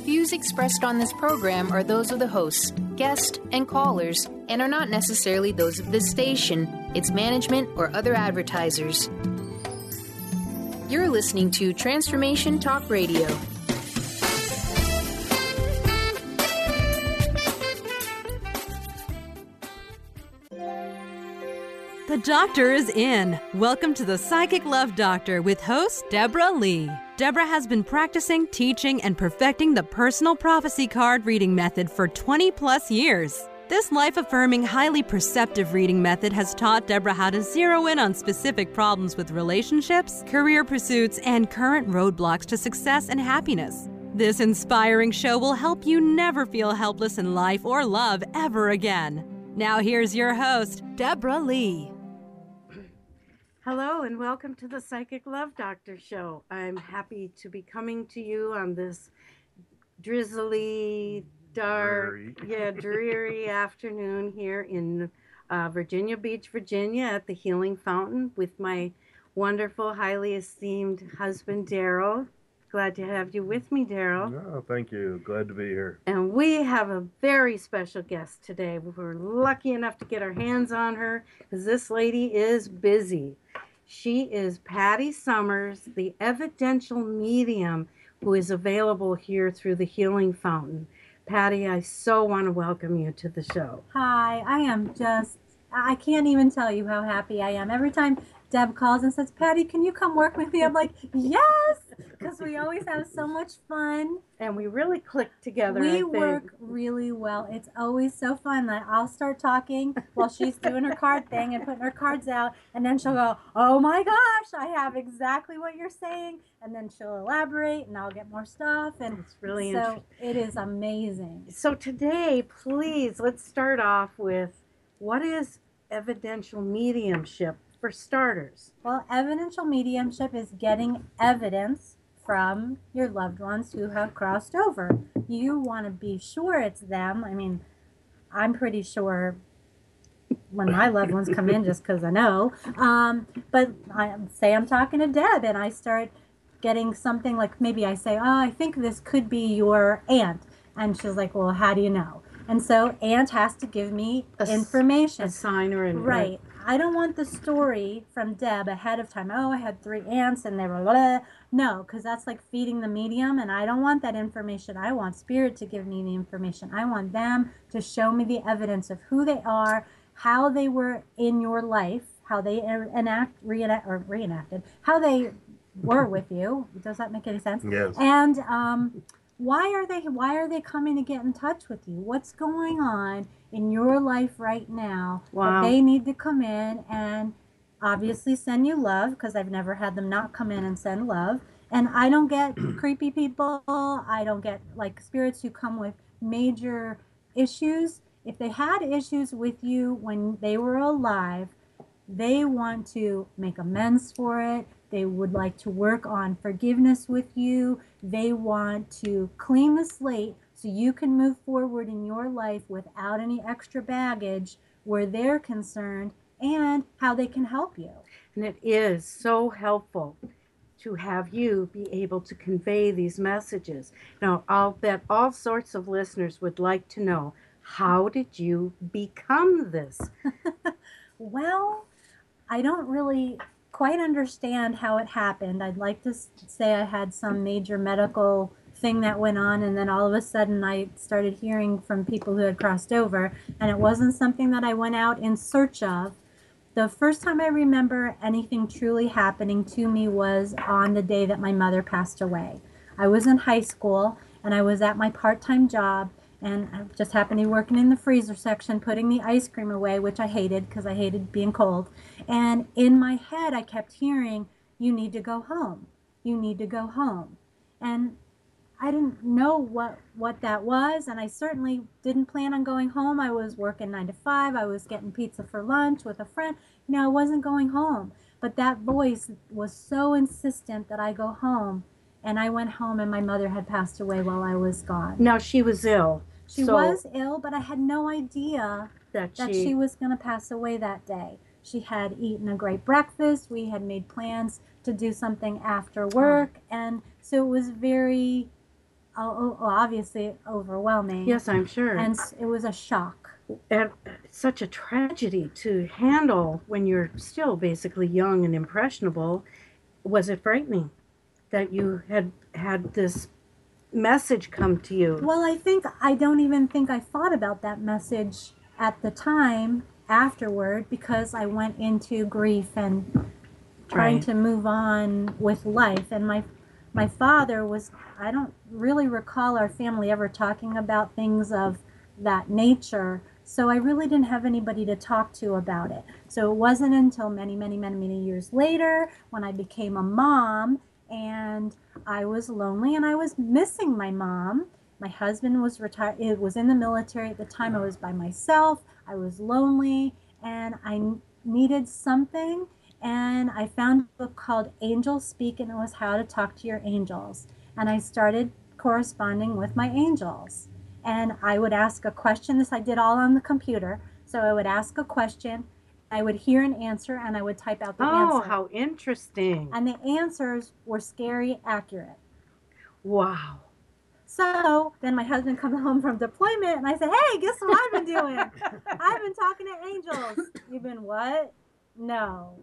Views expressed on this program are those of the hosts, guests, and callers, and are not necessarily those of this station, its management, or other advertisers. You're listening to Transformation Talk Radio. The doctor is in. Welcome to the Psychic Love Doctor with host Deborah Lee. Deborah has been practicing, teaching, and perfecting the personal prophecy card reading method for 20 plus years. This life-affirming, highly perceptive reading method has taught Deborah how to zero in on specific problems with relationships, career pursuits, and current roadblocks to success and happiness. This inspiring show will help you never feel helpless in life or love ever again. Now here's your host, Deborah Lee. Hello and welcome to the Psychic Love Doctor Show. I'm happy to be coming to you on this drizzly, dark, dreary afternoon here in Virginia Beach, Virginia at the Healing Fountain with my wonderful, highly esteemed husband, Daryl. Glad to have you with me, Daryl. Oh, thank you. Glad to be here. And we have a very special guest today. We're lucky enough to get our hands on her because this lady is busy. She is Patty Summers, the evidential medium who is available here through the Healing Fountain. Patty, I so want to welcome you to the show. Hi, I can't even tell you how happy I am. Every time Deb calls and says, Patty, can you come work with me? I'm like, yes, because we always have so much fun. And we really click together, We work really well. It's always so fun that I'll start talking while she's doing her card thing and putting her cards out. And then she'll go, oh my gosh, I have exactly what you're saying. And then she'll elaborate and I'll get more stuff. And it's really so interesting. It is amazing. So today, please, let's start off with what is evidential mediumship for starters? Well, evidential mediumship is getting evidence from your loved ones who have crossed over. You want to be sure it's them. I mean, I'm pretty sure when my loved ones come in just because I know. But I'm talking to Deb and I start getting something like maybe I say, oh, I think this could be your aunt. And she's like, well, how do you know? And so aunt has to give me information. A sign or an right. I don't want the story from Deb ahead of time. Oh, I had 3 aunts and they were blah. No, because that's like feeding the medium, and I don't want that information. I want spirit to give me the information. I want them to show me the evidence of who they are, how they were in your life, how they reenacted, how they were with you. Does that make any sense? Yes. And why are they coming to get in touch with you? What's going on in your life right now that they need to come in and obviously send you love, because I've never had them not come in and send love. And I don't get creepy people. I don't get like spirits who come with major issues. If they had issues with you when they were alive, they want to make amends for it. They would like to work on forgiveness with you. They want to clean the slate so you can move forward in your life without any extra baggage where they're concerned, and how they can help you. And it is so helpful to have you be able to convey these messages. Now, I'll bet all sorts of listeners would like to know, how did you become this? Well, I don't really quite understand how it happened. I'd like to say I had some major medical thing that went on, and then all of a sudden I started hearing from people who had crossed over, and it wasn't something that I went out in search of. The first time I remember anything truly happening to me was on the day that my mother passed away. I was in high school, and I was at my part-time job, and I just happened to be working in the freezer section, putting the ice cream away, which I hated because I hated being cold. And in my head, I kept hearing, you need to go home. You need to go home. And I didn't know what that was, and I certainly didn't plan on going home. I was working 9 to 5. I was getting pizza for lunch with a friend. I wasn't going home. But that voice was so insistent that I go home. And I went home, and my mother had passed away while I was gone. Now, she was ill. She was ill, but I had no idea that she was going to pass away that day. She had eaten a great breakfast. We had made plans to do something after work. And so it was very obviously overwhelming. Yes, I'm sure. And it was a shock. And such a tragedy to handle when you're still basically young and impressionable. Was it frightening that you had this message come to you? Well, I don't even think I thought about that message at the time afterward, because I went into grief and trying to move on with life. And my father was, I don't really recall our family ever talking about things of that nature. So I really didn't have anybody to talk to about it. So it wasn't until many years later when I became a mom and I was lonely and I was missing my mom. My husband was retired, it was in the military at the time. I was by myself, I was lonely, and I needed something. And I found a book called Angels Speak, and it was how to talk to your angels. And I started corresponding with my angels. And I would ask a question. This I did all on the computer. So I would ask a question, I would hear an answer, and I would type out the answer. Oh, how interesting. And the answers were scary accurate. Wow. So then my husband comes home from deployment, and I said, hey, guess what I've been doing? I've been talking to angels. You've been what? No.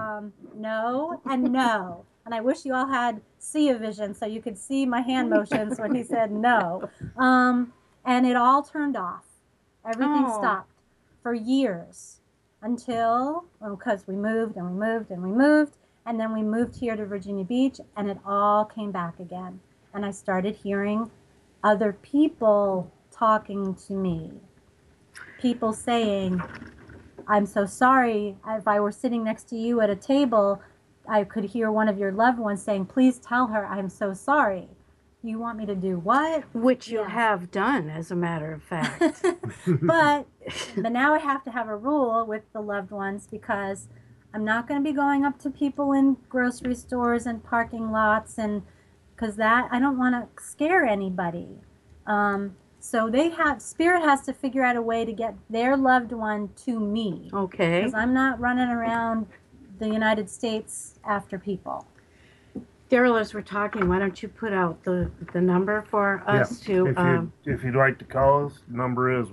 No, and no. And I wish you all had see-a-vision so you could see my hand motions when he said no. And it all turned off. Everything stopped for years until, because we moved and we moved and we moved, and then we moved here to Virginia Beach, and it all came back again. And I started hearing other people talking to me. People saying, I'm so sorry. If I were sitting next to you at a table, I could hear one of your loved ones saying, please tell her I'm so sorry. You want me to do what? Which you have done, as a matter of fact. but now I have to have a rule with the loved ones, because I'm not going to be going up to people in grocery stores and parking lots, and because that, I don't want to scare anybody. So Spirit has to figure out a way to get their loved one to me. Okay. Because I'm not running around the United States after people. Daryl, as we're talking, why don't you put out the number for us to... If you'd like to call us, the number is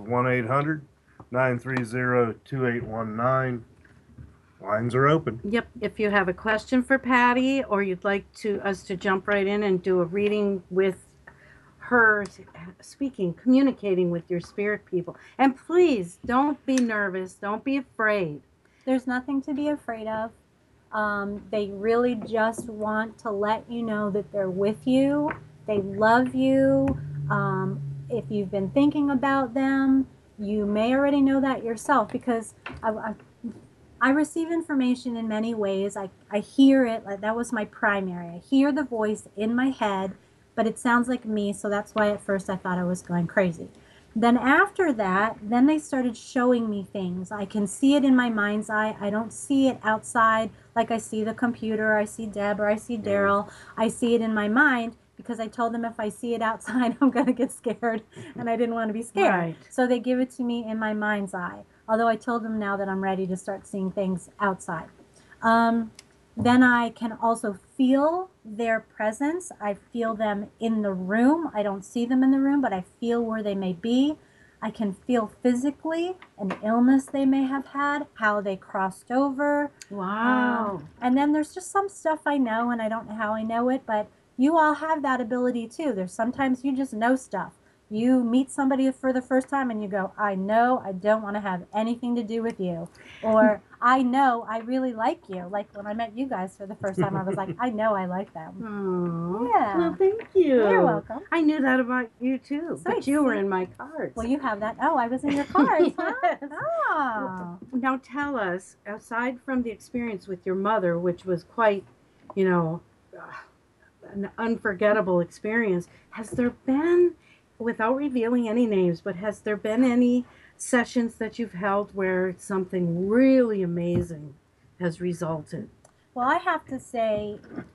1-800-930-2819. Lines are open. Yep. If you have a question for Patty, or you'd like us to jump right in and do a reading with her speaking, communicating with your spirit people. And please, don't be nervous. Don't be afraid. There's nothing to be afraid of. They really just want to let you know that they're with you. They love you. If you've been thinking about them, you may already know that yourself, because I receive information in many ways. I hear it. That was my primary. I hear the voice in my head, but it sounds like me, so that's why at first I thought I was going crazy. Then after that, then they started showing me things. I can see it in my mind's eye. I don't see it outside like I see the computer, I see Deb, or I see Daryl. I see it in my mind, because I told them if I see it outside, I'm going to get scared, and I didn't want to be scared. Right. So they give it to me in my mind's eye, although I told them now that I'm ready to start seeing things outside. Then I can also feel their presence. I feel them in the room. I don't see them in the room, but I feel where they may be. I can feel physically an illness they may have had, how they crossed over. Wow. And then there's just some stuff I know, and I don't know how I know it, but you all have that ability too. There's sometimes you just know stuff. You meet somebody for the first time and you go, I know I don't want to have anything to do with you. Or I know I really like you. Like when I met you guys for the first time, I was like, I know I like them. Oh, Yeah. Well, thank you. You're welcome. I knew that about you too, So but you were in my cards. Well, you have that. Oh, I was in your cards, huh? Yes. Oh. Now tell us, aside from the experience with your mother, which was quite, an unforgettable experience, has there been, without revealing any names, but has there been any sessions that you've held where something really amazing has resulted? Well, I have to say,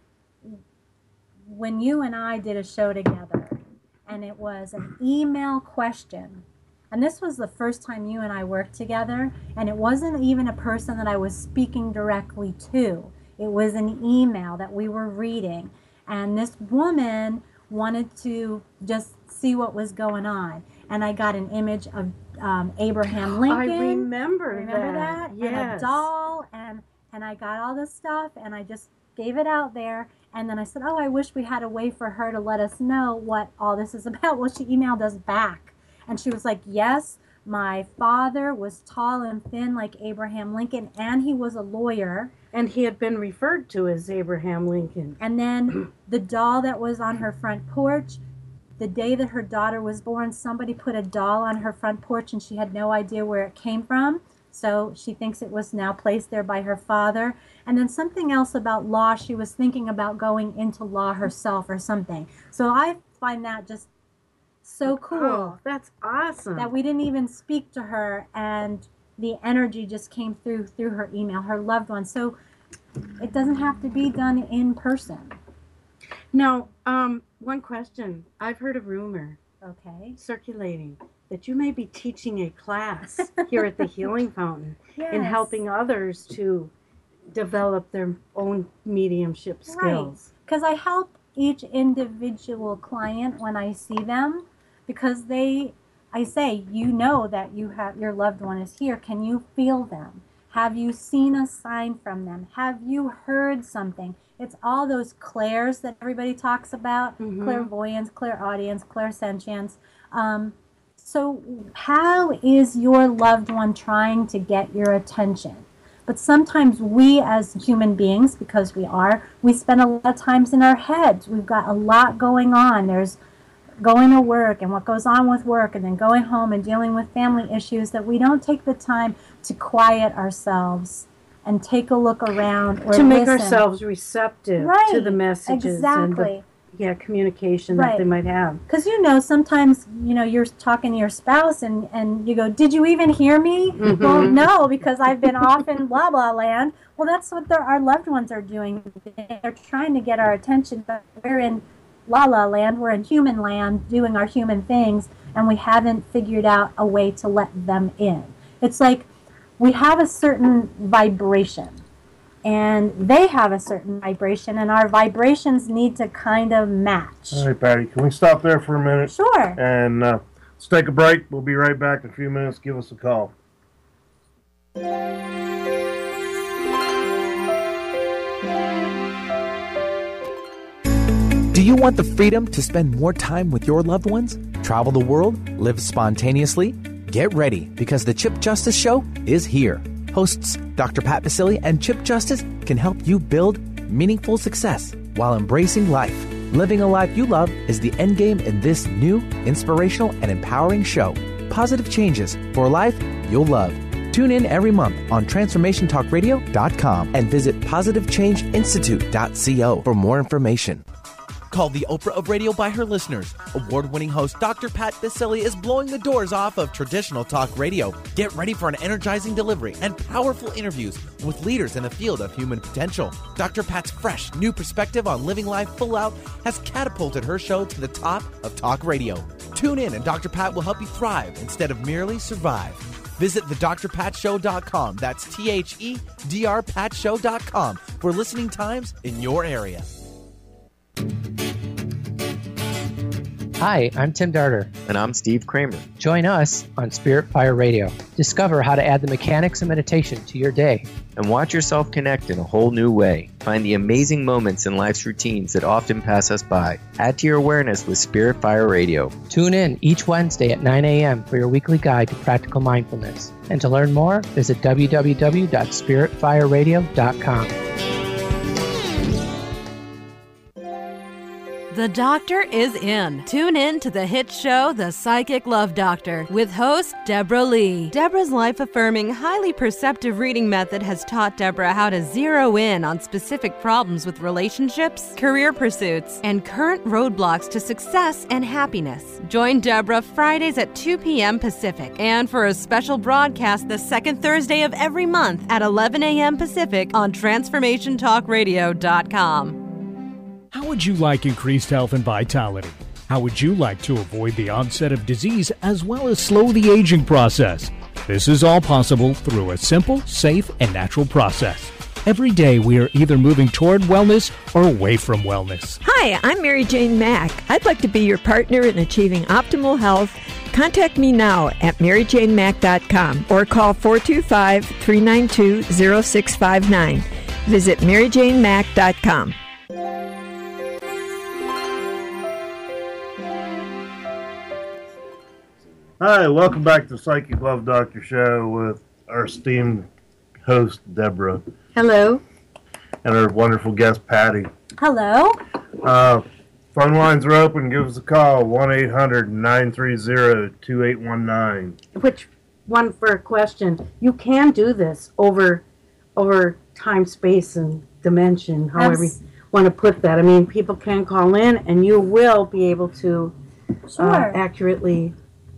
when you and I did a show together, and it was an email question, and this was the first time you and I worked together, and it wasn't even a person that I was speaking directly to. It was an email that we were reading, and this woman wanted to just see what was going on. And I got an image of Abraham Lincoln. I remember that? Yes. And a doll, and I got all this stuff, and I just gave it out there. And then I said, I wish we had a way for her to let us know what all this is about. Well, she emailed us back. And she was like, yes, my father was tall and thin like Abraham Lincoln, and he was a lawyer. And he had been referred to as Abraham Lincoln. And then the doll that was on her front porch, the day that her daughter was born, somebody put a doll on her front porch, and she had no idea where it came from. So she thinks it was now placed there by her father. And then something else about law, she was thinking about going into law herself or something. So I find that just so cool. Oh, that's awesome. That we didn't even speak to her, and the energy just came through her email, her loved one. So it doesn't have to be done in person. Now, one question. I've heard a rumor circulating that you may be teaching a class here at the Healing Fountain in helping others to develop their own mediumship skills. Because I help each individual client when I see them, because I say, you know that you have your loved one is here. Can you feel them? Have you seen a sign from them? Have you heard something? It's all those clairs that everybody talks about, clairvoyance, clairaudience, clairsentience. So how is your loved one trying to get your attention? But sometimes we as human beings, because we spend a lot of times in our heads. We've got a lot going on. There's going to work and what goes on with work, and then going home and dealing with family issues, that we don't take the time to quiet ourselves and take a look around or to make listen. ourselves receptive to the messages and the communication that they might have. Because sometimes you're talking to your spouse and you go, did you even hear me? Well, no, because I've been off in blah blah land. Well, that's what our loved ones are doing. They're trying to get our attention, but we're in la la land, we're in human land doing our human things, and we haven't figured out a way to let them in. It's like we have a certain vibration, and they have a certain vibration, and our vibrations need to kind of match. All right, Patty, can we stop there for a minute? Sure. And let's take a break. We'll be right back in a few minutes. Give us a call. Do you want the freedom to spend more time with your loved ones? Travel the world? Live spontaneously? Get ready, because the Chip Justice Show is here. Hosts Dr. Pat Baccili and Chip Justice can help you build meaningful success while embracing life. Living a life you love is the end game in this new, inspirational, and empowering show. Positive changes for a life you'll love. Tune in every month on TransformationTalkRadio.com and visit PositiveChangeInstitute.co for more information. Called the Oprah of radio by her listeners, award-winning host Dr. Pat Baccili is blowing the doors off of traditional talk radio. Get ready for an energizing delivery and powerful interviews with leaders in the field of human potential. Dr. Pat's fresh, new perspective on living life full out has catapulted her show to the top of talk radio. Tune in and Dr. Pat will help you thrive instead of merely survive. Visit thedrpatshow.com. That's THEDRPatshow.com for listening times in your area. Hi, I'm Tim Darter. And I'm Steve Kramer. Join us on Spirit Fire Radio. Discover how to add the mechanics of meditation to your day. And watch yourself connect in a whole new way. Find the amazing moments in life's routines that often pass us by. Add to your awareness with Spirit Fire Radio. Tune in each Wednesday at 9 a.m. for your weekly guide to practical mindfulness. And to learn more, visit www.spiritfireradio.com. The Doctor is in. Tune in to the hit show, The Psychic Love Doctor, with host Deborah Lee. Deborah's life-affirming, highly perceptive reading method has taught Deborah how to zero in on specific problems with relationships, career pursuits, and current roadblocks to success and happiness. Join Deborah Fridays at 2 p.m. Pacific, and for a special broadcast the second Thursday of every month at 11 a.m. Pacific on TransformationTalkRadio.com. How would you like increased health and vitality? How would you like to avoid the onset of disease as well as slow the aging process? This is all possible through a simple, safe, and natural process. Every day we are either moving toward wellness or away from wellness. Hi, I'm Mary Jane Mack. I'd like to be your partner in achieving optimal health. Contact me now at maryjanemack.com or call 425-392-0659. Visit maryjanemack.com. Hi, welcome back to Psychic Love Doctor Show with our esteemed host, Deborah. Hello. And our wonderful guest, Patty. Hello. Phone lines are open. Give us a call, 1-800-930-2819. Which one for a question? You can do this over time, space, and dimension, however you want to put that. I mean, people can call in, and you will be able to accurately.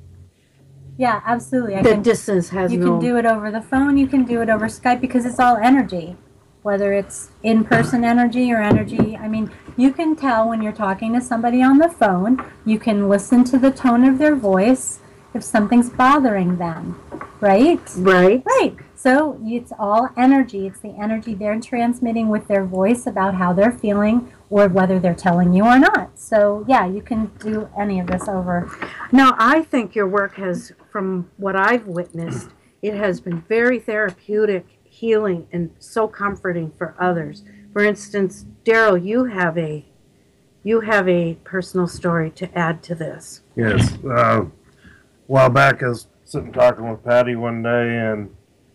Yeah, absolutely. Distance has You can do it over the phone. You can do it over Skype because it's all energy. Whether it's in-person energy or energy, I mean, you can tell when you're talking to somebody on the phone. You can listen to the tone of their voice if something's bothering them, right? Right. Right. So it's all energy. It's the energy they're transmitting with their voice about how they're feeling or whether they're telling you or not. So, yeah, you can do any of this over. Now, I think your work has, from what I've witnessed, it has been very therapeutic, healing, and so comforting for others. For instance, Daryl, you have a personal story to add to this. Yes. A while back, I was sitting talking with Patty one day, and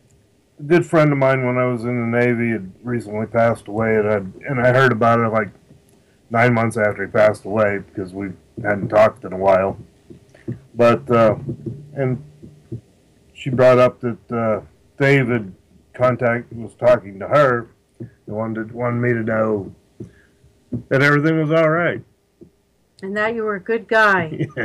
a good friend of mine when I was in the Navy had recently passed away, and I heard about it like 9 months after he passed away because we hadn't talked in a while. But and she brought up that David was talking to her and wanted me to know that everything was all right. And that you were a good guy. Yeah.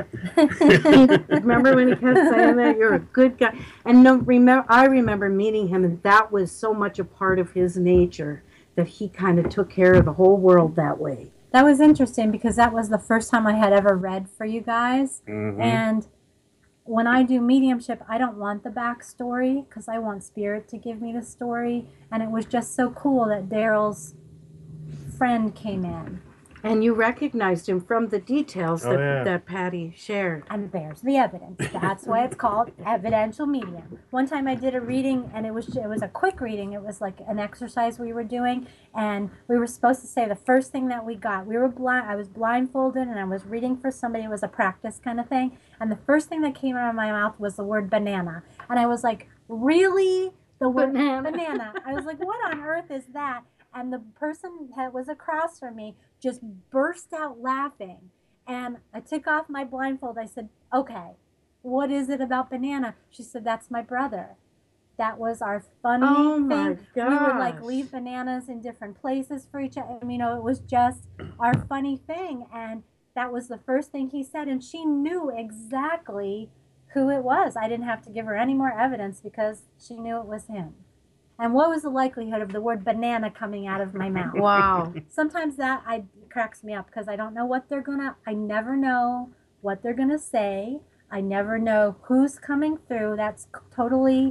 Remember when he kept saying that? You're a good guy. And I remember meeting him, and that was so much a part of his nature that he kind of took care of the whole world that way. That was interesting because that was the first time I had ever read for you guys. Mm-hmm. And when I do mediumship, I don't want the backstory because I want Spirit to give me the story. And it was just so cool that Daryl's friend came in. And you recognized him from the details yeah. that Patty shared. And there's the evidence. That's why it's called evidential medium. One time I did a reading, and it was a quick reading. It was like an exercise we were doing, and we were supposed to say the first thing that we got. I was blindfolded, and I was reading for somebody. It was a practice kind of thing. And the first thing that came out of my mouth was the word banana. And I was like, really? The word banana. I was like, what on earth is that? And the person that was across from me just burst out laughing. And I took off my blindfold. I said, okay, what is it about banana? She said, that's my brother. That was our funny thing. We would like leave bananas in different places for each other. You know, it was just our funny thing. And that was the first thing he said. And she knew exactly who it was. I didn't have to give her any more evidence because she knew it was him. And what was the likelihood of the word banana coming out of my mouth? Wow. Sometimes that cracks me up because I don't know I never know what they're going to say. I never know who's coming through. That's totally,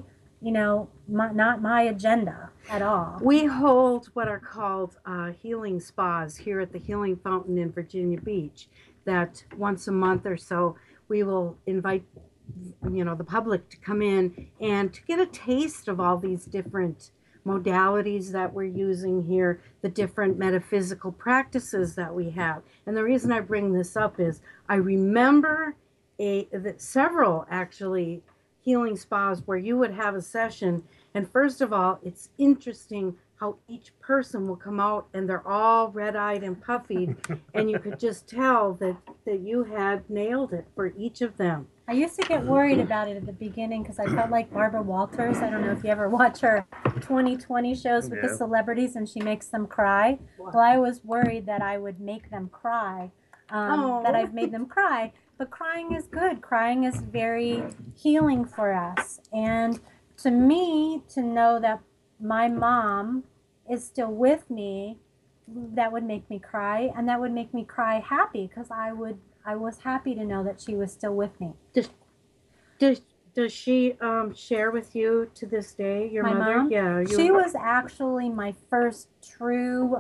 not my agenda at all. We hold what are called healing spas here at the Healing Fountain in Virginia Beach, that once a month or so we will invite the public to come in and to get a taste of all these different modalities that we're using here, the different metaphysical practices that we have. And the reason I bring this up is I remember several actually healing spas where you would have a session, and first of all, it's interesting how each person will come out and they're all red-eyed and puffy, and you could just tell that you had nailed it for each of them. I used to get worried about it at the beginning because I felt like Barbara Walters. I don't know if you ever watch her 2020 shows with the celebrities and she makes them cry. Well, I was worried that I would make them cry, that I've made them cry. But crying is good. Crying is very healing for us. And to me, to know that my mom is still with me, that would make me cry. And that would make me cry happy because I was happy to know that she was still with me. Does she share with you to this day, your My mother? mom? Yeah. She was actually my first true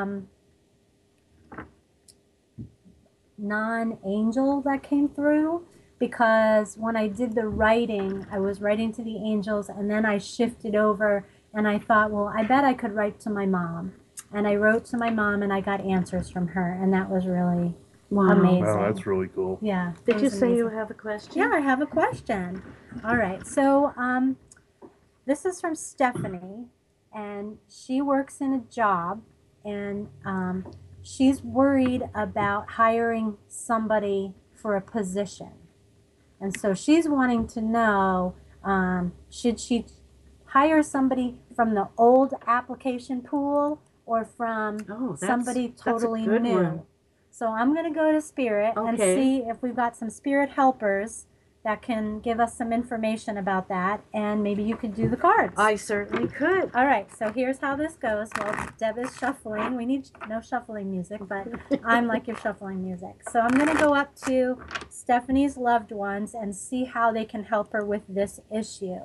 non-angel that came through, because when I did the writing, I was writing to the angels, and then I shifted over and I thought, well, I bet I could write to my mom. And I wrote to my mom and I got answers from her, and that was really amazing. Wow, that's really cool. Yeah. Did you say you have a question? Yeah, I have a question. All right. So this is from Stephanie, and she works in a job, and she's worried about hiring somebody for a position. And so she's wanting to know, should she hire somebody from the old application pool or from somebody totally new? One. So I'm going to go to Spirit and see if we've got some Spirit helpers that can give us some information about that, and maybe you could do the cards. I certainly could. All right, so here's how this goes. Well, Deb is shuffling. We need no shuffling music, but I'm like your shuffling music. So I'm going to go up to Stephanie's loved ones and see how they can help her with this issue.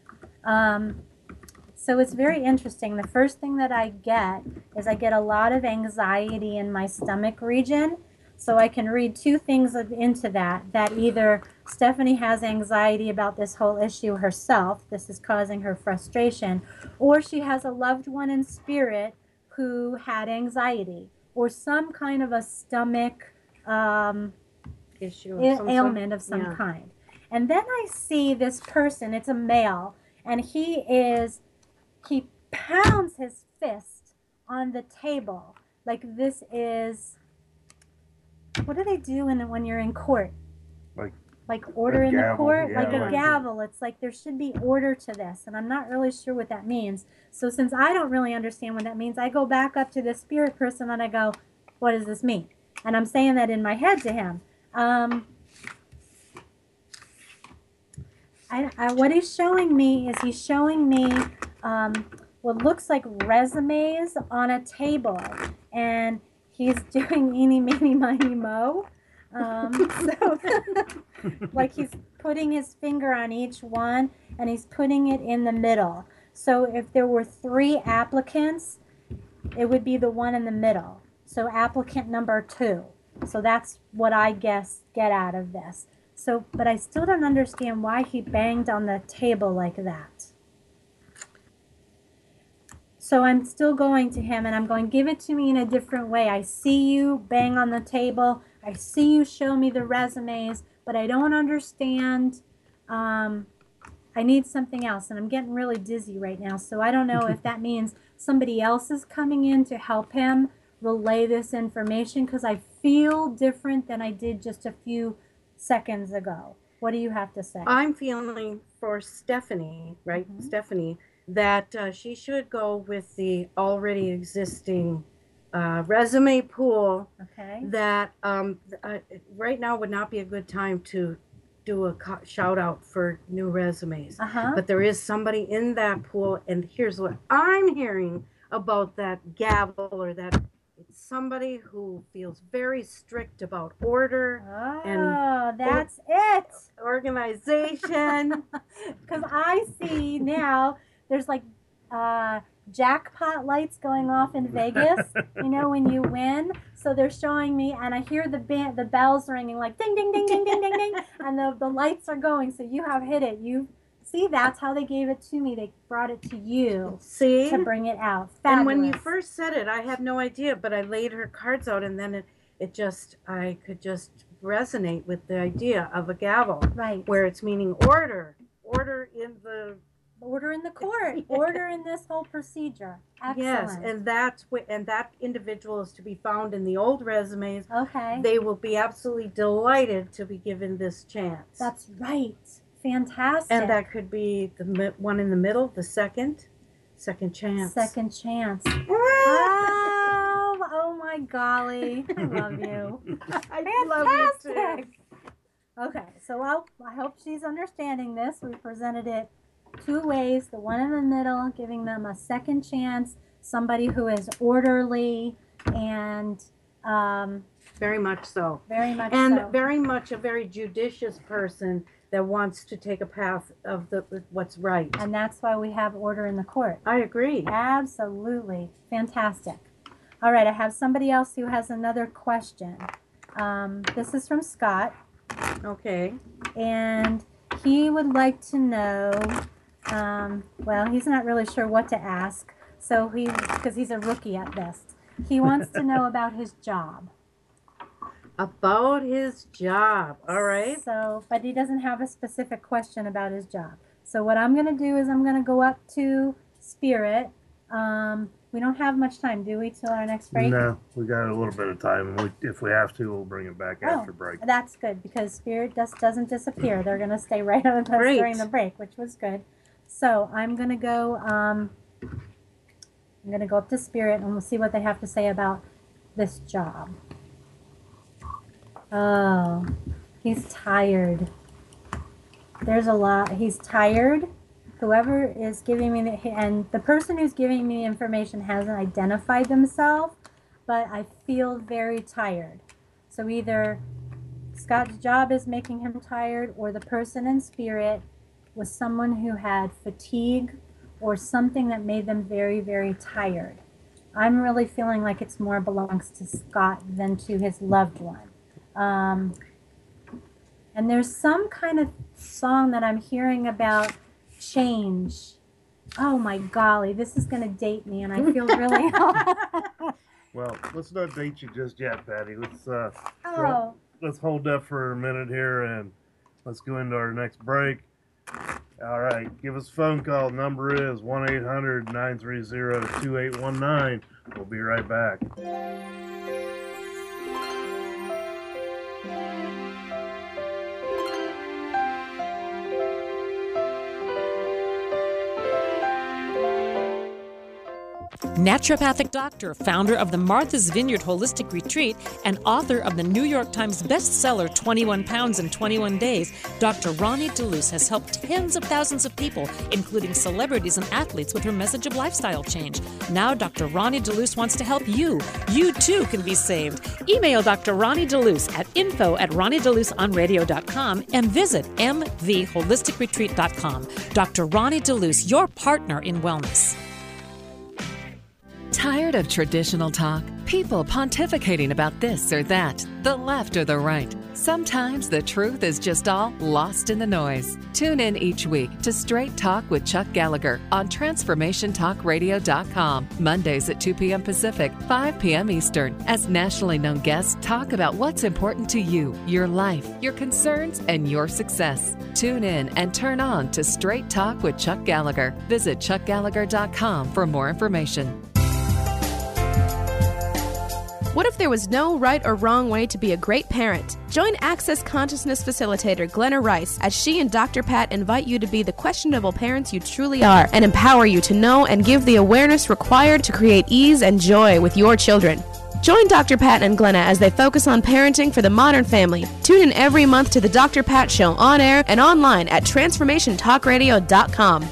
So it's very interesting. The first thing that I get is I get a lot of anxiety in my stomach region. So I can read two things into that either Stephanie has anxiety about this whole issue herself, this is causing her frustration, or she has a loved one in spirit who had anxiety, or some kind of a stomach issue, ailment of some kind. And then I see this person, it's a male, and he pounds his fist on the table like this is, what do they do when you're in court? Like order in the court? Yeah, like a gavel. It's like there should be order to this, and I'm not really sure what that means. So since I don't really understand what that means, I go back up to the spirit person and I go, what does this mean? And I'm saying that in my head to him. What he's showing me is he's showing me what looks like resumes on a table, and he's doing eeny, meeny, miny, moe. So, like he's putting his finger on each one, and he's putting it in the middle. So if there were 3 applicants, it would be the one in the middle. So applicant number 2. So that's what I get out of this. So, but I still don't understand why he banged on the table like that. So I'm still going to him and I'm going, give it to me in a different way. I see you bang on the table. I see you show me the resumes, but I don't understand. I need something else, and I'm getting really dizzy right now. So I don't know if that means somebody else is coming in to help him relay this information, because I feel different than I did just a few seconds ago. What do you have to say? I'm feeling for Stephanie, right? Mm-hmm. Stephanie, that she should go with the already existing resume pool. Okay. That right now would not be a good time to do a shout out for new resumes. But there is somebody in that pool, and here's what I'm hearing about that gavel, or that it's somebody who feels very strict about order and that's it. Organization. Because I see now there's like jackpot lights going off in Vegas, you know, when you win. So they're showing me, and I hear the bells ringing like ding, ding, ding, ding, ding, ding, ding, and the lights are going. So you have hit it. You see, that's how they gave it to me. They brought it to you. See? To bring it out. Fabulous. And when you first said it, I had no idea, but I laid her cards out, and then I could just resonate with the idea of a gavel. Right. Where it's meaning order in the court, order in this whole procedure. Excellent. Yes, and that individual is to be found in the old resumes. Okay. They will be absolutely delighted to be given this chance. That's right. Fantastic. And that could be the one in the middle, the second chance. Second chance. Oh my golly. I love you. I love you too. Okay, so I hope she's understanding this. We presented it 2 ways. The one in the middle, giving them a second chance, somebody who is orderly and very much so. Very much and so. very much a very judicious person that wants to take a path of what's right. And that's why we have order in the court. I agree. Absolutely. Fantastic. All right, I have somebody else who has another question. This is from Scott. Okay. And he would like to know, well, he's not really sure what to ask, so because he's a rookie at this. He wants to know about his job. About his job. All right. So, but he doesn't have a specific question about his job. So what I'm going to do is I'm going to go up to Spirit. We don't have much time, do we, till our next break? No, we got a little bit of time. If we have to, we'll bring it back after break. That's good, because Spirit just doesn't disappear. They're going to stay right on with us during the break, which was good. So I'm going to go. I'm going to go up to Spirit, and we'll see what they have to say about this job. Oh, he's tired. There's a lot. He's tired. Whoever is giving me and the person who's giving me the information hasn't identified themselves, but I feel very tired. So either Scott's job is making him tired, or the person in Spirit was someone who had fatigue or something that made them very, very tired. I'm really feeling like it's more belongs to Scott than to his loved one. And there's some kind of song that I'm hearing about change. Oh my golly, this is going to date me, and I feel really... Well, let's not date you just yet, Patty. Let's hold that for a minute here, and let's go into our next break. All right, give us a phone call. Number is 1-800-930-2819. We'll be right back. Naturopathic doctor, founder of the Martha's Vineyard Holistic Retreat, and author of the New York Times bestseller 21 Pounds in 21 Days, Dr. Ronnie DeLuce has helped tens of thousands of people, including celebrities and athletes, with her message of lifestyle change. Now Dr. Ronnie DeLuce wants to help you. You too can be saved. Email Dr. Ronnie DeLuce at info@ronniedeluceonradio.com and visit mtheholisticretreat.com. Dr. Ronnie DeLuce, your partner in wellness. Tired of traditional talk? People pontificating about this or that, the left or the right. Sometimes the truth is just all lost in the noise. Tune in each week to Straight Talk with Chuck Gallagher on TransformationTalkRadio.com, Mondays at 2 p.m. Pacific, 5 p.m. Eastern, as nationally known guests talk about what's important to you, your life, your concerns, and your success. Tune in and turn on to Straight Talk with Chuck Gallagher. Visit ChuckGallagher.com for more information. What if there was no right or wrong way to be a great parent? Join Access Consciousness facilitator Glenna Rice as she and Dr. Pat invite you to be the questionable parents you truly are and empower you to know and give the awareness required to create ease and joy with your children. Join Dr. Pat and Glenna as they focus on parenting for the modern family. Tune in every month to the Dr. Pat Show on air and online at TransformationTalkRadio.com.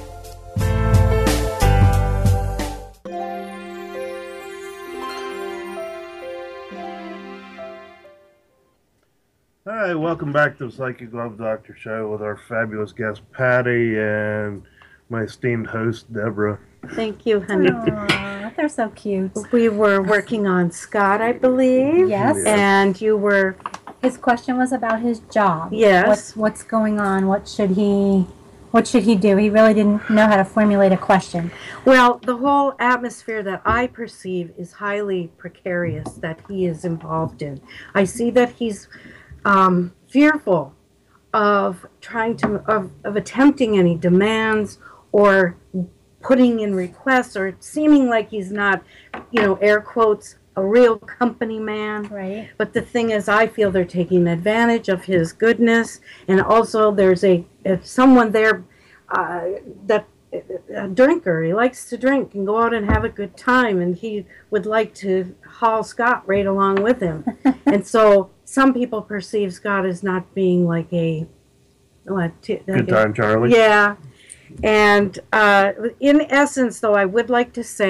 All right, welcome back to the Psychic Love Doctor Show with our fabulous guest, Patty, and my esteemed host, Deborah. Thank you, honey. Aww, they're so cute. We were working on Scott, I believe. Yes. And you were... His question was about his job. Yes. What's going on? What should he do? He really didn't know how to formulate a question. Well, the whole atmosphere that I perceive is highly precarious that he is involved in. I see that he's fearful of attempting any demands or putting in requests, or seeming like he's not, air quotes, a real company man. Right. But the thing is, I feel they're taking advantage of his goodness, and also there's someone there that a drinker. He likes to drink and go out and have a good time, and he would like to haul Scott right along with him. And so some people perceive Scott as not being like a Good time, Charlie. Yeah. And in essence, though, I would like to say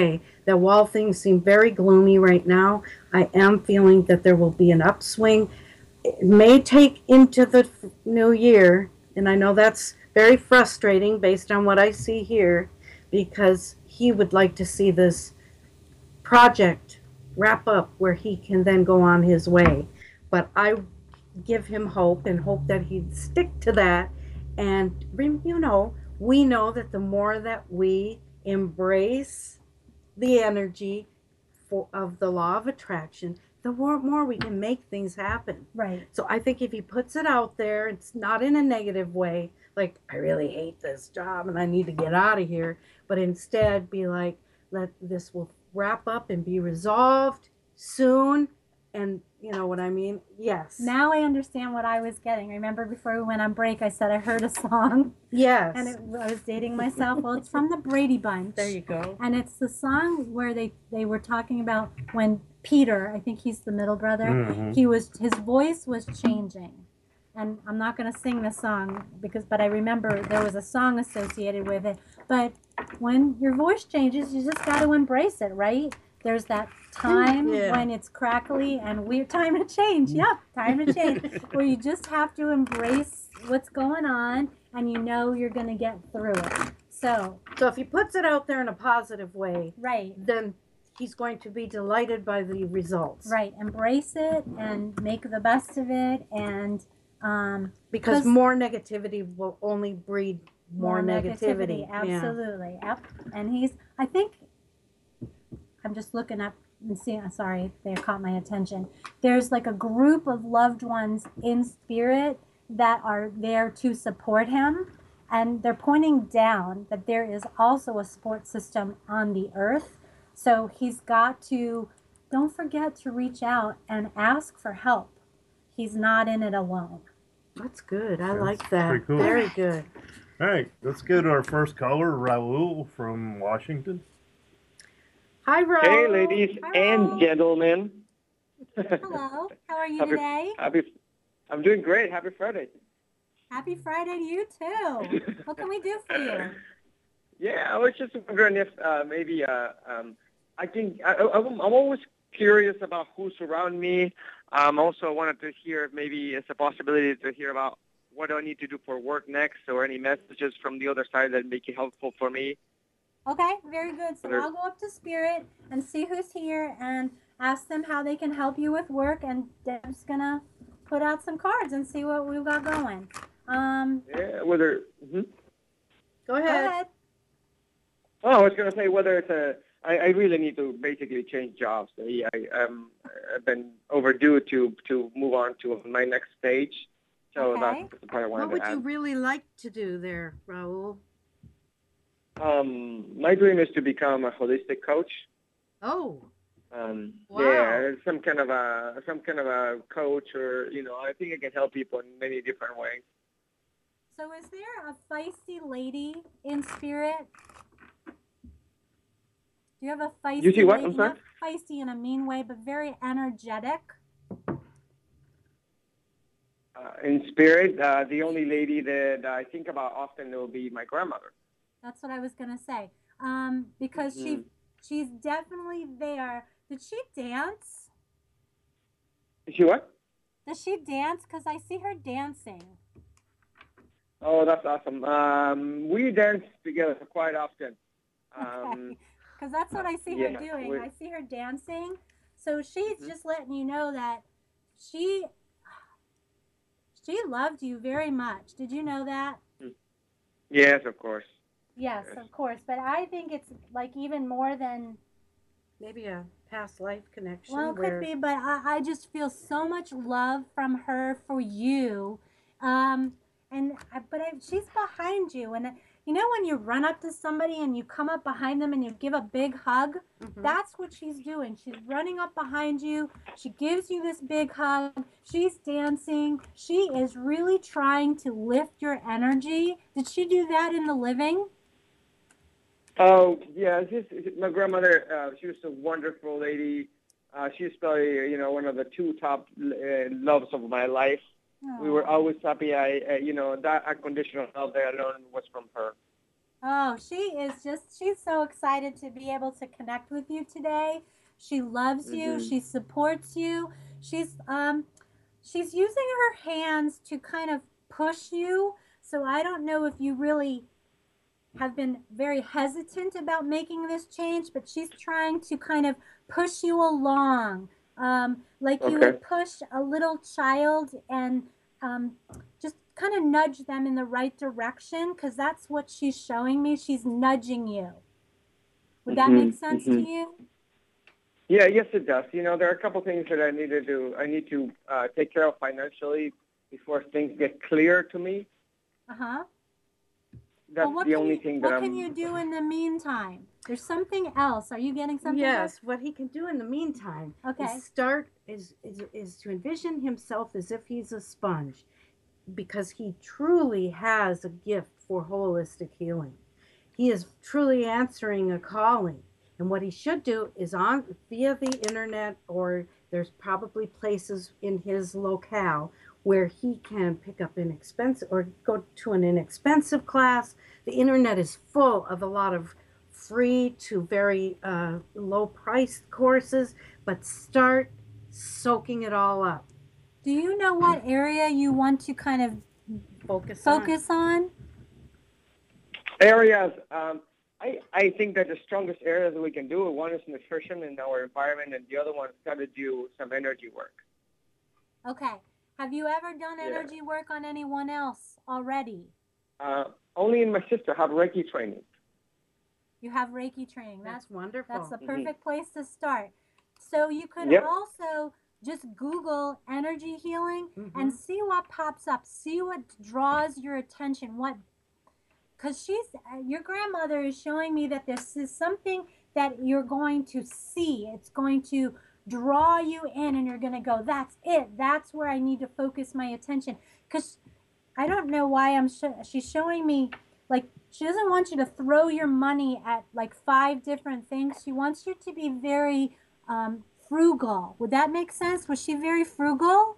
that while things seem very gloomy right now, I am feeling that there will be an upswing. It may take into the new year, and I know that's very frustrating based on what I see here, because he would like to see this project wrap up where he can then go on his way. But I give him hope and hope that he'd stick to that. And, you know, we know that the more that we embrace the energy of the law of attraction, the more we can make things happen. Right. So I think if he puts it out there, it's not in a negative way, like, I really hate this job and I need to get out of here, but instead be like, this will wrap up and be resolved soon. And you know what I mean? Yes. Now I understand what I was getting. Remember before we went on break, I said I heard a song. Yes. And I was dating myself. Well, it's from the Brady Bunch. There you go. And it's the song where they were talking about when Peter, I think he's the middle brother, his voice was changing. And I'm not going to sing the song but I remember there was a song associated with it. But when your voice changes, you just got to embrace it, right? There's that time when it's crackly and weird. Time to change. Yep, time to change. Where you just have to embrace what's going on, and you know you're going to get through it. So if he puts it out there in a positive way, right, then he's going to be delighted by the results. Right. Embrace it and make the best of it, and because more negativity will only breed more negativity. Absolutely. Yeah. Yep. And I think. I'm just looking up and seeing, sorry, they caught my attention. There's like a group of loved ones in spirit that are there to support him. And they're pointing down that there is also a support system on the earth. So he's got to, don't forget to reach out and ask for help. He's not in it alone. That's good. I like that. Pretty cool. Very good. All right, let's go to our first caller, Raul from Washington. Hi, Raul. Hey, ladies and gentlemen. Hello. How are you today? I'm doing great. Happy Friday. Happy Friday to you, too. What can we do for you? Yeah, I was just wondering if maybe I'm always curious about who's around me. Also, I wanted to hear if maybe it's a possibility to hear about what do I need to do for work next, or any messages from the other side that make it helpful for me. Okay, very good. So I'll go up to Spirit and see who's here and ask them how they can help you with work. And Deb's going to put out some cards and see what we've got going. Yeah, whether... Mm-hmm. Go ahead. Oh, I was going to say whether it's I really need to basically change jobs. I've been overdue to move on to my next stage. So that's the part I wanted to add. What would you really like to do there, Raul? My dream is to become a holistic coach. Oh. Wow. Yeah, some kind of a coach, or I think I can help people in many different ways. So, is there a feisty lady in spirit? Do you have a feisty? You see what? lady? I'm sorry? Not feisty in a mean way, but very energetic. In spirit, the only lady that I think about often will be my grandmother. That's what I was going to say. Because she's definitely there. Did she dance? Did she what? Does she dance? Because I see her dancing. Oh, that's awesome. We dance together quite often. Because that's what I see her doing. I see her dancing. So she's just letting you know that she loved you very much. Did you know that? Yes, of course. Yes, of course. But I think it's like even more than maybe a past life connection. Well, it could be, but I just feel so much love from her for you. She's behind you. And you know when you run up to somebody and you come up behind them and you give a big hug? Mm-hmm. That's what she's doing. She's running up behind you. She gives you this big hug. She's dancing. She is really trying to lift your energy. Did she do that in the living? Oh, yeah. My grandmother, she was a wonderful lady. She's probably, one of the two top loves of my life. We were always happy. That unconditional love there alone was from her. Oh, she's so excited to be able to connect with you today. She loves you. She supports you. She's using her hands to kind of push you. So I don't know if you really have been very hesitant about making this change, but she's trying to kind of push you along, like you would push a little child and just kind of nudge them in the right direction, because that's what she's showing me. She's nudging you. Would that make sense to you? Yeah, yes, it does. You know, there are a couple things that I need to do. I need to take care of financially before things get clear to me. Uh-huh. That's the only thing that What can you do in the meantime? There's something else. Are you getting something Yes, else? what he can do in the meantime Okay. is to envision himself as if he's a sponge, because he truly has a gift for holistic healing. He is truly answering a calling. And what he should do is via the internet, or there's probably places in his locale where he can pick up inexpensive or go to an inexpensive class. The internet is full of a lot of free to very low priced courses, but start soaking it all up. Do you know what area you want to kind of focus on? Areas, I think that the strongest areas that we can do, one is nutrition in our environment, and the other one's got to do some energy work. Okay. Have you ever done energy work on anyone else already? Only in my sister have Reiki training. You have Reiki training. That's wonderful. That's the perfect place to start. So you could also just Google energy healing and see what pops up. See what draws your attention. Because your grandmother is showing me that this is something that you're going to see. It's going to draw you in, and you're going to go, that's it. That's where I need to focus my attention. Because I don't know why she's showing me, like, she doesn't want you to throw your money at like 5 different things. She wants you to be very frugal. Would that make sense? Was she very frugal?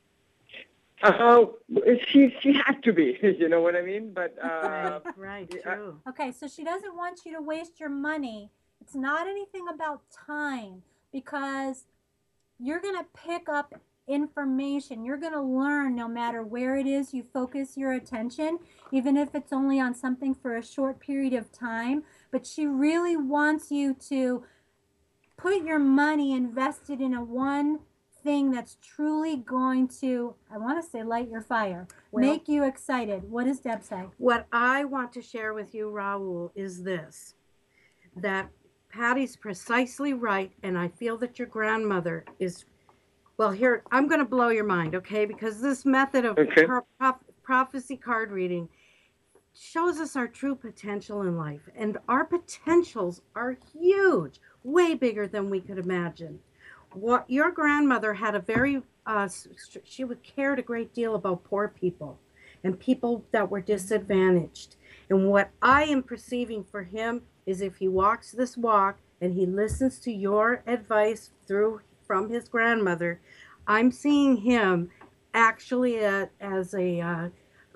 She had to be, you know what I mean? But right, true. Okay, so she doesn't want you to waste your money. It's not anything about time, because you're going to pick up information. You're going to learn no matter where it is you focus your attention, even if it's only on something for a short period of time. But she really wants you to put your money invested in one thing that's truly going to, I want to say, light your fire, make you excited. What does Deb say? What I want to share with you, Raul, is this, that Patty's precisely right, and I feel that your grandmother is, well, here, I'm going to blow your mind, okay? Because this method of prophecy card reading shows us our true potential in life, and our potentials are huge, way bigger than we could imagine. What your grandmother had a very, she cared a great deal about poor people and people that were disadvantaged. And what I am perceiving for him is, if he walks this walk and he listens to your advice from his grandmother, I'm seeing him actually as a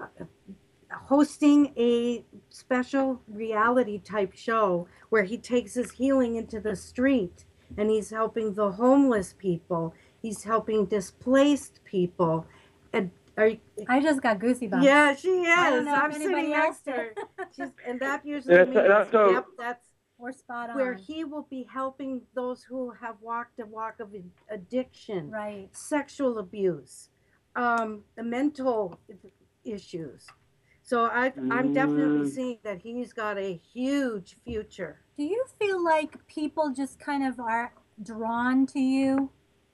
hosting a special reality type show where he takes his healing into the street, and he's helping the homeless people. He's helping displaced people. And I just got goosey bumps. Yeah, she is. I'm sitting next to her. And that usually means, that's we're spot on. Where he will be helping those who have walked a walk of addiction, right? Sexual abuse, mental issues. So I'm definitely seeing that he's got a huge future. Do you feel like people just kind of are drawn to you?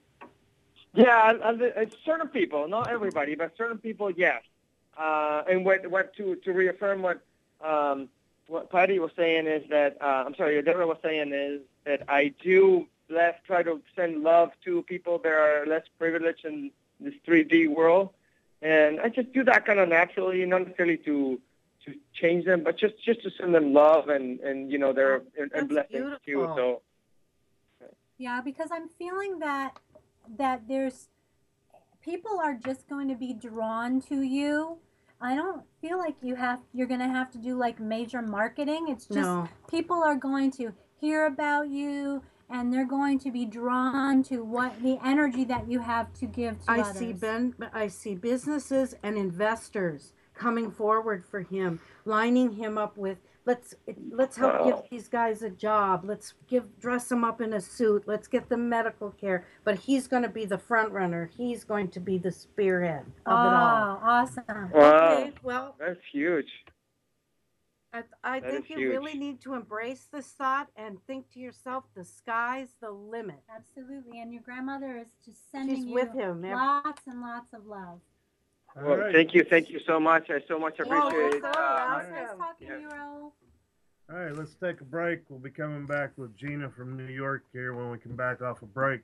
Yeah, certain people, not everybody, but certain people, yes. And what to reaffirm what Patty was saying is that Deborah was saying is that I do try to send love to people that are less privileged in this 3D world, and I just do that kind of naturally, not necessarily to change them, but just to send them love and you know they're and blessings too. So yeah, because I'm feeling that there's people are just going to be drawn to you. I don't feel like you're going to have to do like major marketing. It's just No. people are going to hear about you, and they're going to be drawn to what the energy that you have to give to others. I see businesses and investors coming forward for him, lining him up with, let's help give these guys a job. Let's dress them up in a suit. Let's get them medical care. But he's going to be the front runner. He's going to be the spearhead of it all. Oh, awesome. Wow. Okay, well, That's huge. I That think is you huge. really need to embrace this thought and think to yourself, the sky's the limit. Absolutely. And your grandmother is just sending She's you with him. lots and lots of love. Well, thank you so much. I so much appreciate it. Nice talking to you, Raul. All right, let's take a break. We'll be coming back with Gina from New York here when we come back off a break.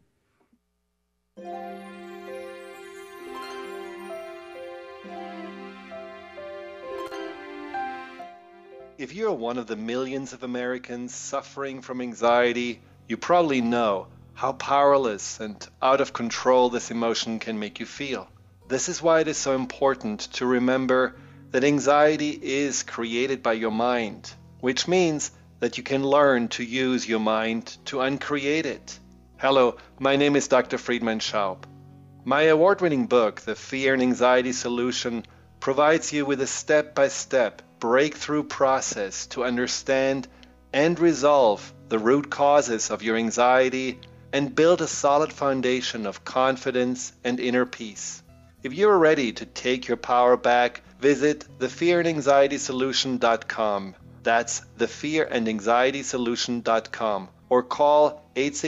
If you're one of the millions of Americans suffering from anxiety, you probably know how powerless and out of control this emotion can make you feel. This is why it is so important to remember that anxiety is created by your mind, which means that you can learn to use your mind to uncreate it. Hello, my name is Dr. Friedman Schaub. My award-winning book, The Fear and Anxiety Solution, provides you with a step-by-step breakthrough process to understand and resolve the root causes of your anxiety and build a solid foundation of confidence and inner peace. If you are ready to take your power back, visit thefearandanxietysolution.com. That's thefearandanxietysolution.com, or call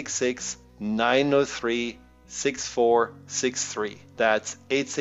866-903-6463. That's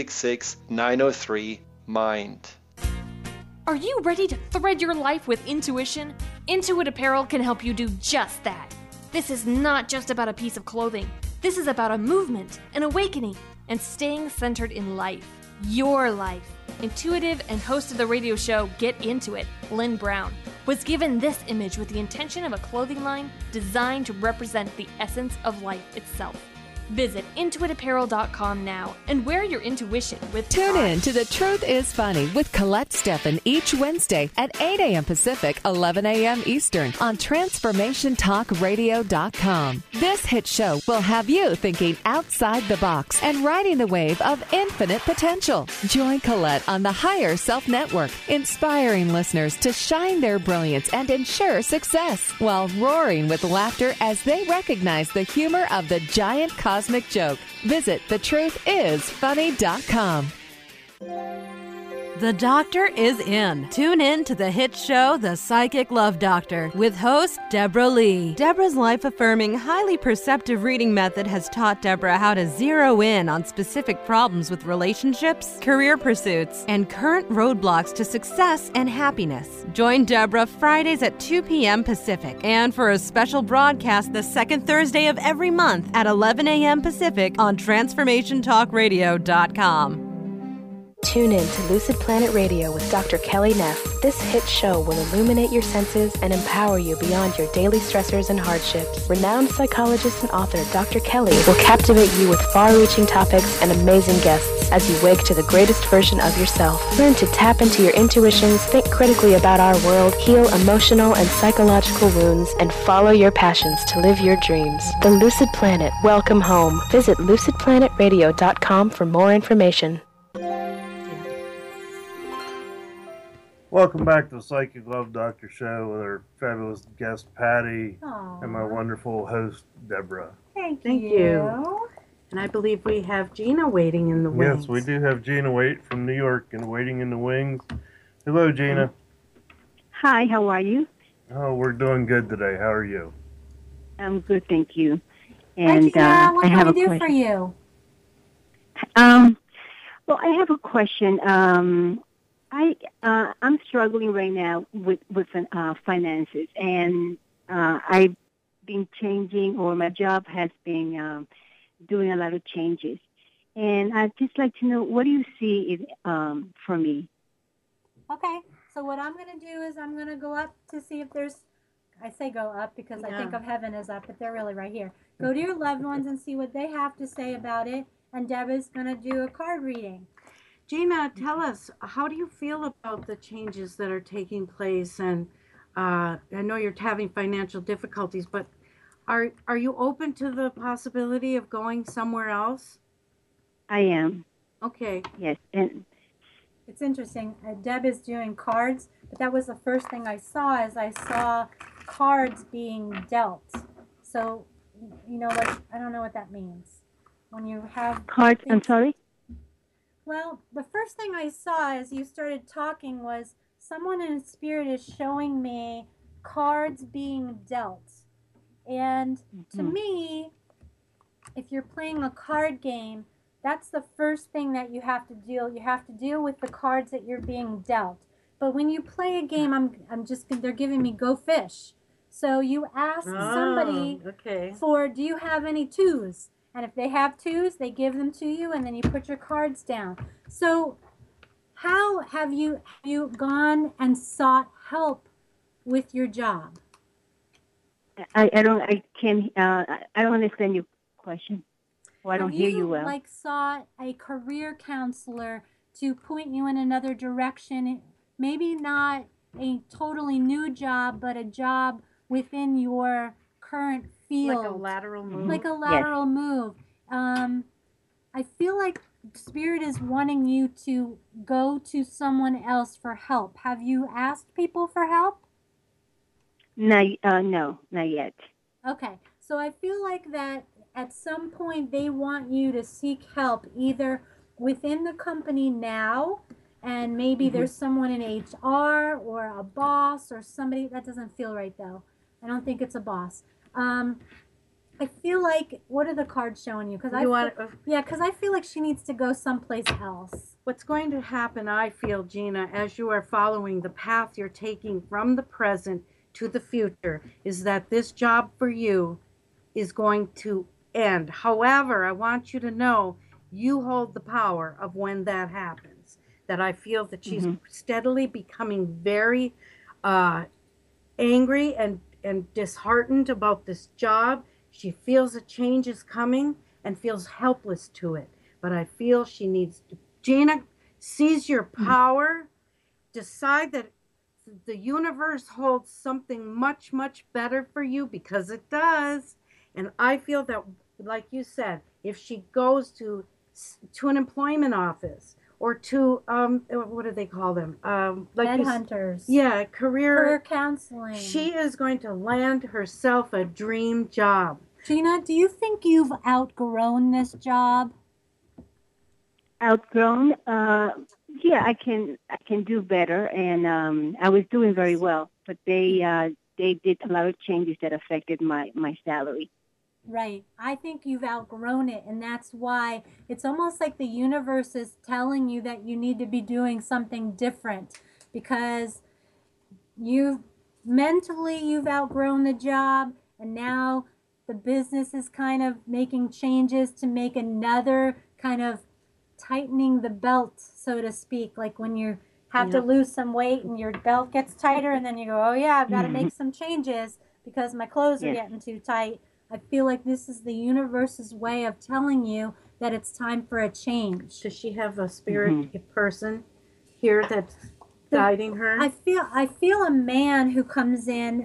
866-903-MIND. Are you ready to thread your life with intuition? Intuit Apparel can help you do just that. This is not just about a piece of clothing. This is about a movement, an awakening, and staying centered in life. Your life. Intuitive and host of the radio show Get Into It, Lynn Brown, was given this image with the intention of a clothing line designed to represent the essence of life itself. Visit intuitapparel.com now and wear your intuition with Tune pride. in to The Truth is Funny with Colette Steffen each Wednesday at 8 a.m. Pacific, 11 a.m. Eastern on TransformationTalkRadio.com. This hit show will have you thinking outside the box and riding the wave of infinite potential. Join Colette on the Higher Self Network, inspiring listeners to shine their brilliance and ensure success while roaring with laughter as they recognize the humor of the giant cosmic joke. Visit thetruthisfunny.com. The Doctor is in. Tune in to the hit show, The Psychic Love Doctor, with host Deborah Lee. Deborah's life-affirming, highly perceptive reading method has taught Deborah how to zero in on specific problems with relationships, career pursuits, and current roadblocks to success and happiness. Join Deborah Fridays at 2 p.m. Pacific, and for a special broadcast the second Thursday of every month at 11 a.m. Pacific on TransformationTalkRadio.com. Tune in to Lucid Planet Radio with Dr. Kelly Neff. This hit show will illuminate your senses and empower you beyond your daily stressors and hardships. Renowned psychologist and author Dr. Kelly will captivate you with far-reaching topics and amazing guests as you wake to the greatest version of yourself. Learn to tap into your intuitions, think critically about our world, heal emotional and psychological wounds, and follow your passions to live your dreams. The Lucid Planet. Welcome home. Visit lucidplanetradio.com for more information. Welcome back to the Psychic Love Doctor show with our fabulous guest Patty and my wonderful host Deborah. Thank you. And I believe we have Gina waiting in the wings. Yes, we do have Gina from New York and waiting in the wings. Hello, Gina. Hi, how are you? Oh, we're doing good today. How are you? I'm good, thank you. Hi, And Gina. What I can have we a do question. for you? Well, I have a question. I'm struggling right now with finances, and I've been changing, or my job has been doing a lot of changes. And I'd just like to know, what do you see for me? Okay, so what I'm going to do is I'm going to go up to see if there's, I say go up because I think of heaven as up, but they're really right here. Go to your loved ones and see what they have to say about it, and Deb is going to do a card reading. Gina, tell us, how do you feel about the changes that are taking place? And I know you're having financial difficulties, but are you open to the possibility of going somewhere else? I am. Okay. Yes, and it's interesting. Deb is doing cards, but that was the first thing I saw. As I saw cards being dealt. So, like, I don't know what that means. When you have cards, I'm sorry. Well, the first thing I saw as you started talking was someone in spirit is showing me cards being dealt. And to me, if you're playing a card game, that's the first thing that you have to deal. You have to deal with the cards that you're being dealt. But when you play a game, they're giving me go fish. So you ask somebody for, do you have any twos? And if they have twos, they give them to you, and then you put your cards down. So how have you gone and sought help with your job? I don't understand your question. Well, I don't hear you well. Like sought a career counselor to point you in another direction? Maybe not a totally new job, but a job within your current field. Like a lateral move. Like a lateral move. I feel like Spirit is wanting you to go to someone else for help. Have you asked people for help? No, not yet. Okay, so I feel like that at some point they want you to seek help either within the company now, and maybe there's someone in HR or a boss or somebody. That doesn't feel right though. I don't think it's a boss. I feel like, what are the cards showing you? Because I feel like she needs to go someplace else. What's going to happen, I feel, Gina, as you are following the path you're taking from the present to the future, is that this job for you is going to end. However, I want you to know you hold the power of when that happens. That I feel that she's steadily becoming very angry and disheartened about this job. She feels a change is coming and feels helpless to it. But I feel she needs to, Gina, seize your power, decide that the universe holds something much, much better for you, because it does. And I feel that, like you said, if she goes to an employment office or to, what do they call them? Like headhunters. Yeah, career counseling. She is going to land herself a dream job. Gina, do you think you've outgrown this job? Outgrown? Yeah, I can do better, and I was doing very well, but they did a lot of changes that affected my salary. Right. I think you've outgrown it, and that's why it's almost like the universe is telling you that you need to be doing something different, because you've outgrown the job, and now the business is kind of making changes to make another kind of tightening the belt, so to speak, like when you have to lose some weight and your belt gets tighter, and then you go, oh yeah, I've got to make some changes because my clothes are getting too tight. I feel like this is the universe's way of telling you that it's time for a change. Does she have a spirit person here that's guiding her? I feel a man who comes in,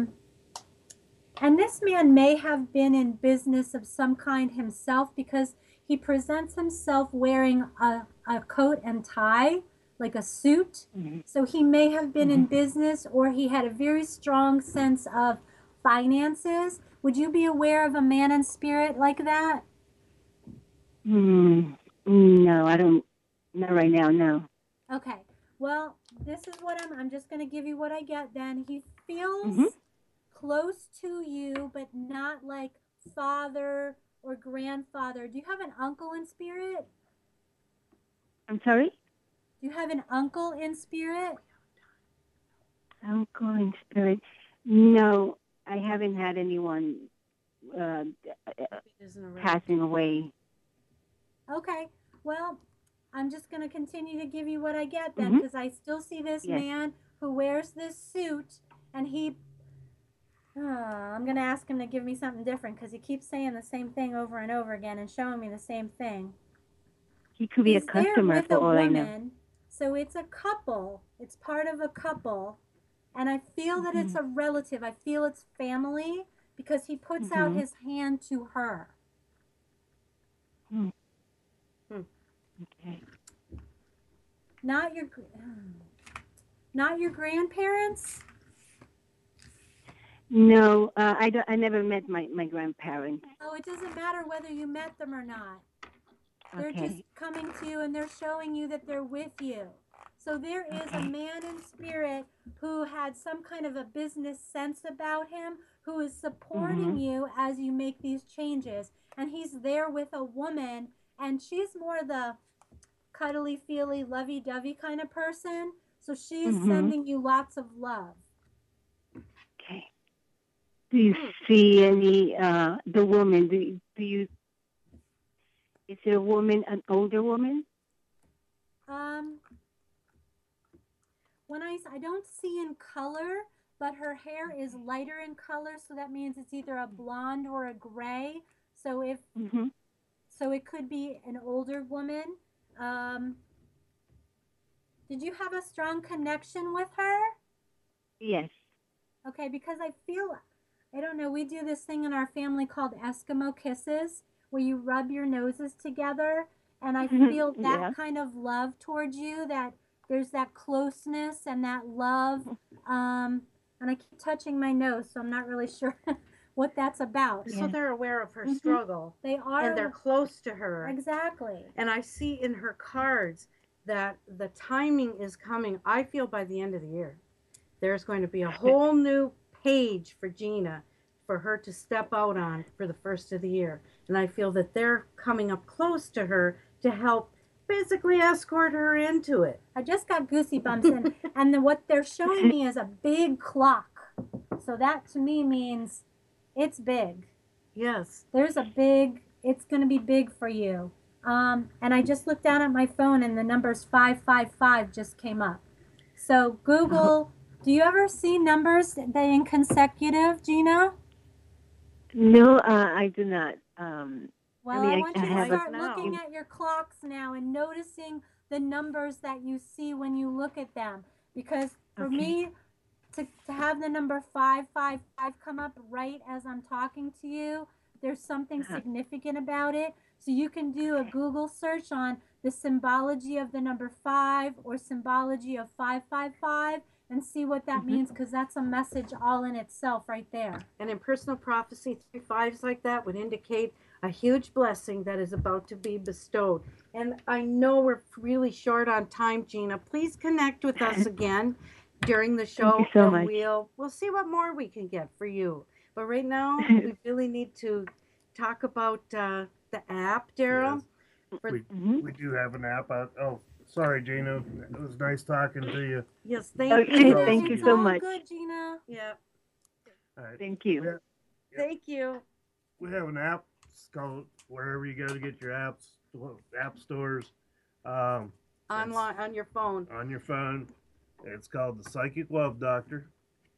and this man may have been in business of some kind himself, because he presents himself wearing a coat and tie, like a suit. So he may have been in business, or he had a very strong sense of finances. Would you be aware of a man in spirit like that? No, I don't. Not right now, no. Okay. Well, this is what I'm just going to give you what I get then. He feels close to you, but not like father or grandfather. Do you have an uncle in spirit? I'm sorry? Do you have an uncle in spirit? Uncle in spirit? No, I haven't had anyone passing away. Okay. Well, I'm just going to continue to give you what I get then, because I still see this man who wears this suit, and I'm going to ask him to give me something different, because he keeps saying the same thing over and over again and showing me the same thing. He could be He's a customer there with for a all I know. woman, so it's a couple. It's part of a couple, and I feel that it's a relative. I feel it's family because he puts out his hand to her. Okay. Not your grandparents? No, I never met my grandparents. Oh, it doesn't matter whether you met them or not. They're Okay. just coming to you and they're showing you that they're with you. So there is a man in spirit who had some kind of a business sense about him, who is supporting you as you make these changes. And he's there with a woman, and she's more the cuddly, feely, lovey-dovey kind of person. So she's sending you lots of love. Okay. Do you see any, the woman, do you, is it a woman, an older woman? When I don't see in color, but her hair is lighter in color, so that means it's either a blonde or a gray. So if so, it could be an older woman. Did you have a strong connection with her? Yes. Okay, because I feel, I don't know, we do this thing in our family called Eskimo kisses, where you rub your noses together, and I feel that kind of love towards you, that there's that closeness and that love. And I keep touching my nose, so I'm not really sure what that's about. So they're aware of her struggle. They are. And they're close to her. Exactly. And I see in her cards that the timing is coming. I feel by the end of the year, there's going to be a whole new page for Gina for her to step out on for the first of the year. And I feel that they're coming up close to her to help basically escort her into it. I just got goosey bumps, and what they're showing me is a big clock. So that to me means it's big. Yes. There's a big, it's going to be big for you. And I just looked down at my phone and the numbers 555 just came up. So Google, do you ever see numbers that in consecutive, Gina? No, I do not. Well, I want you to start looking at your clocks now and noticing the numbers that you see when you look at them. Because for me, to have the number 555 come up right as I'm talking to you, there's something significant about it. So you can do a Google search on the symbology of the number 5 or symbology of 555 and see what that means, because that's a message all in itself right there. And in personal prophecy, 3 5s like that would indicate a huge blessing that is about to be bestowed. And I know we're really short on time, Gina. Please connect with us again during the show. Thank you so much. We'll see what more we can get for you. But right now, we really need to talk about the app, Daryl. Yes. We do have an app out. Oh, sorry, Gina. It was nice talking to you. Yes, thank you. Thank you so much. Good, Gina. Yeah. All right. Thank you. Thank you. We have an app. It's called wherever you go to get your apps, app stores. Online, on your phone. On your phone. It's called the Psychic Love Doctor.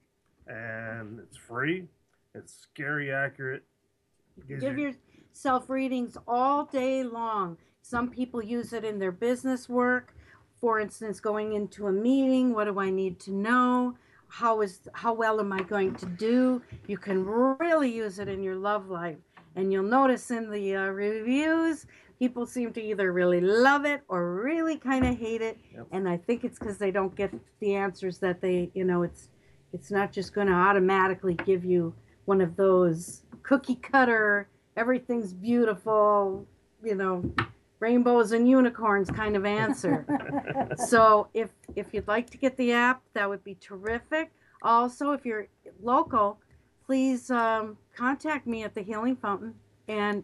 And it's free. It's scary accurate. Give yourself readings all day long. Some people use it in their business work. For instance, going into a meeting, what do I need to know? How well am I going to do? You can really use it in your love life. And you'll notice in the reviews, people seem to either really love it or really kind of hate it. Yep. And I think it's because they don't get the answers that they, it's not just going to automatically give you one of those cookie cutter, everything's beautiful, rainbows and unicorns kind of answer. So if you'd like to get the app, that would be terrific. Also, if you're local, please contact me at the Healing Fountain, and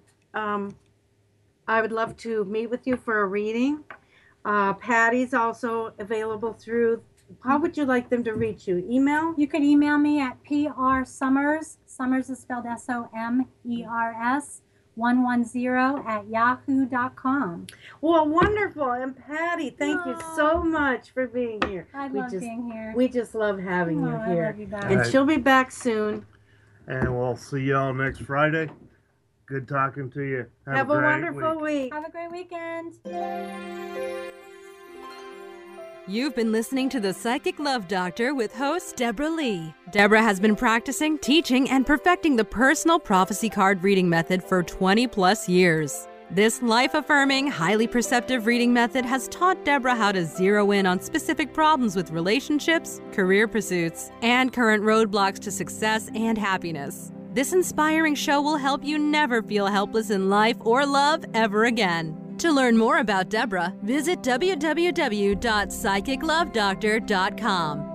I would love to meet with you for a reading. Patty's also available through, how would you like them to reach you? Email? You could email me at prsummers, Summers is spelled SOMERS, 110@yahoo.com. Well, wonderful. And Patty, thank you so much for being here. I love being here. We just love having you here. I love you back. And she'll be back soon. And we'll see y'all next Friday. Good talking to you. Have a wonderful week. Have a great weekend. You've been listening to The Psychic Love Doctor with host Deborah Lee. Deborah has been practicing, teaching, and perfecting the personal prophecy card reading method for 20 plus years. This life-affirming, highly perceptive reading method has taught Deborah how to zero in on specific problems with relationships, career pursuits, and current roadblocks to success and happiness. This inspiring show will help you never feel helpless in life or love ever again. To learn more about Deborah, visit www.psychiclovedoctor.com.